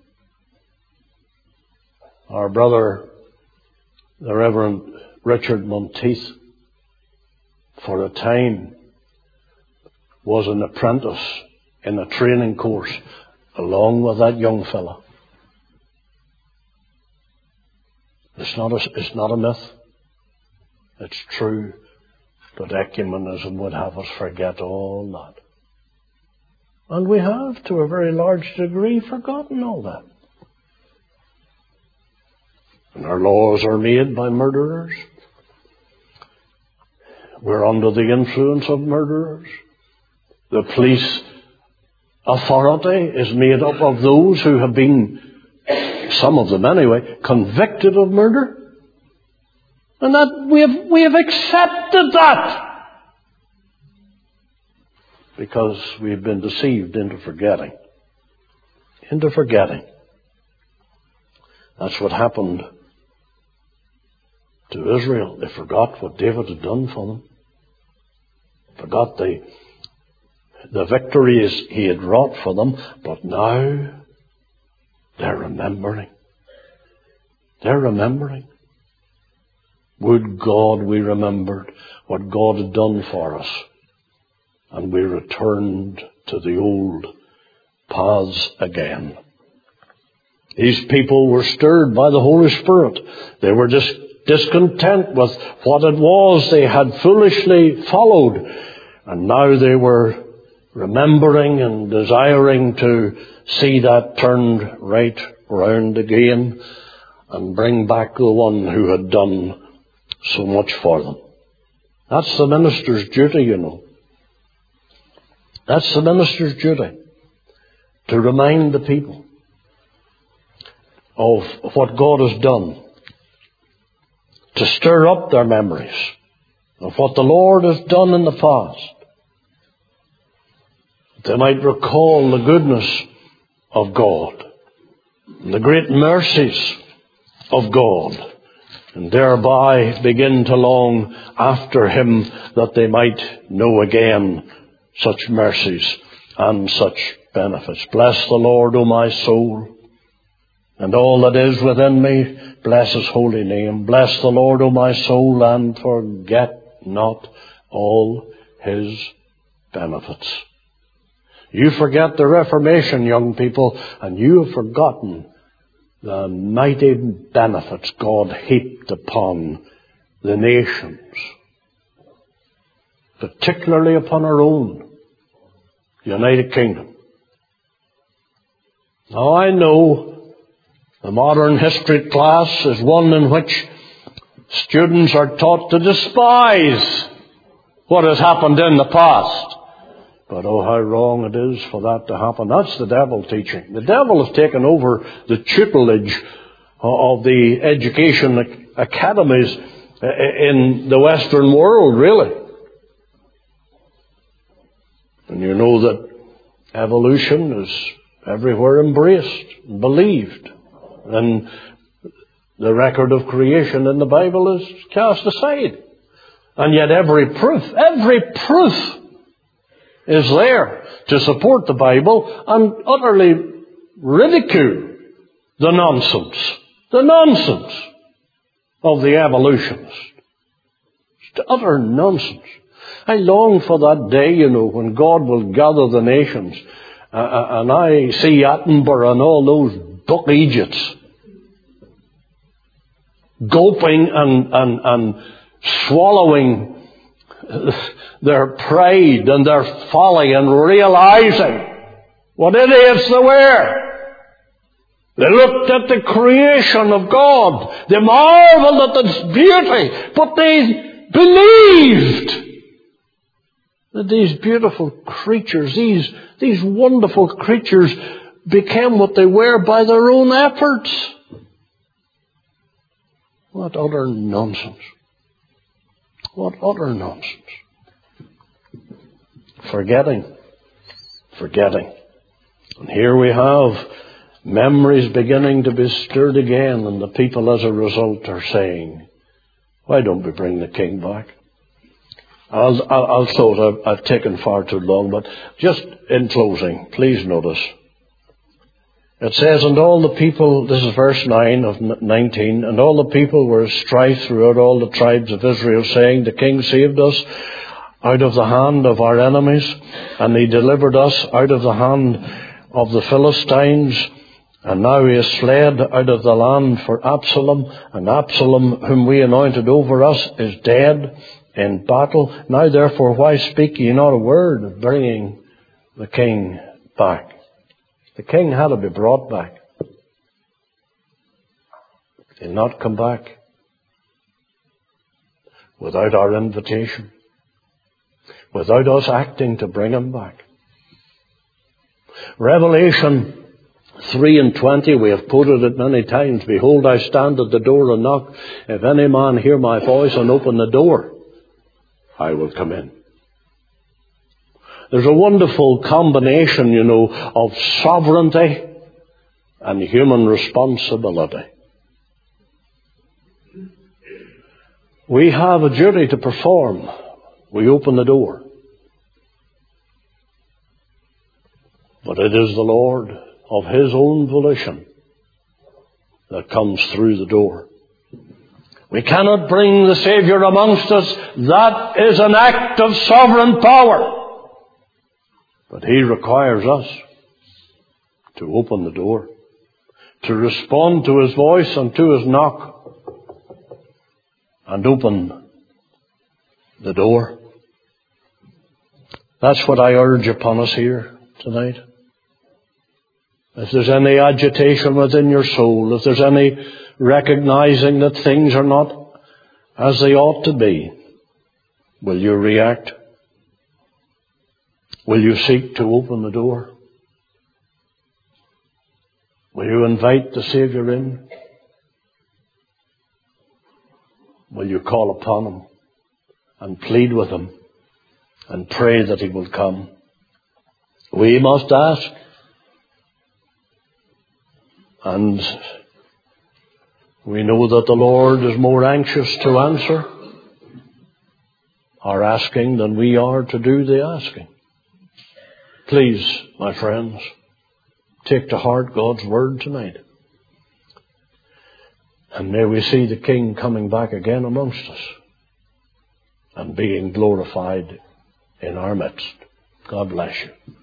Speaker 1: Our brother, the Reverend Richard Monteith, for a time was an apprentice in a training course along with that young fella. It's not a myth. It's true, but ecumenism would have us forget all that. And we have, to a very large degree, forgotten all that. And our laws are made by murderers. We're under the influence of murderers. The police authority is made up of those who have been, some of them anyway, convicted of murder. And that we have accepted that because we've been deceived into forgetting. Into forgetting. That's what happened to Israel. They forgot what David had done for them. Forgot the victories he had wrought for them. But now they're remembering. They're remembering. Would God we remembered what God had done for us, and we returned to the old paths again. These people were stirred by the Holy Spirit. They were discontent with what it was they had foolishly followed, and now they were remembering and desiring to see that turned right round again and bring back the one who had done so much for them. That's the minister's duty, you know. That's the minister's duty, to remind the people of what God has done, to stir up their memories of what the Lord has done in the past. They might recall the goodness of God, and the great mercies of God, and thereby begin to long after Him, that they might know again such mercies and such benefits. Bless the Lord, O my soul, and all that is within me, bless His holy name. Bless the Lord, O my soul, and forget not all His benefits. You forget the Reformation, young people, and you have forgotten the mighty benefits God heaped upon the nations, particularly upon our own United Kingdom. Now, I know the modern history class is one in which students are taught to despise what has happened in the past. But oh, how wrong it is for that to happen. That's the devil teaching. The devil has taken over the tutelage of the education academies in the Western world, really. And you know that evolution is everywhere embraced and believed. And the record of creation in the Bible is cast aside. And yet every proof is there to support the Bible and utterly ridicule the nonsense of the evolutionists. It's utter nonsense. I long for that day, you know, when God will gather the nations, and I see Attenborough and all those buck Egypts gulping and swallowing their pride and their folly and realizing what idiots they were. They looked at the creation of God. They marveled at its beauty, but they believed that these beautiful creatures, these wonderful creatures, became what they were by their own efforts. What utter nonsense. What utter nonsense. Forgetting. And here we have memories beginning to be stirred again, and the people as a result are saying, why don't we bring the king back? I'll close. I've taken far too long, but just in closing, please notice. It says, and all the people, this is verse 9 of 19, and all the people were strife throughout all the tribes of Israel, saying, the king saved us out of the hand of our enemies, and he delivered us out of the hand of the Philistines, and now he has fled out of the land for Absalom, and Absalom, whom we anointed over us, is dead in battle. Now therefore, why speak ye not a word of bringing the king back? The king had to be brought back. He'll not come back without our invitation, without us acting to bring him back. Revelation 3:20, we have quoted it many times. Behold, I stand at the door and knock. If any man hear my voice and open the door, I will come in. There's a wonderful combination, you know, of sovereignty and human responsibility. We have a duty to perform. We open the door. But it is the Lord, of His own volition, that comes through the door. We cannot bring the Savior amongst us. That is an act of sovereign power. But He requires us to open the door, to respond to His voice and to His knock, and open the door. That's what I urge upon us here tonight. If there's any agitation within your soul, if there's any recognizing that things are not as they ought to be, will you react? Will you seek to open the door? Will you invite the Savior in? Will you call upon Him and plead with Him and pray that He will come? We must ask. And we know that the Lord is more anxious to answer our asking than we are to do the asking. Please, my friends, take to heart God's word tonight. And may we see the King coming back again amongst us and being glorified in our midst. God bless you.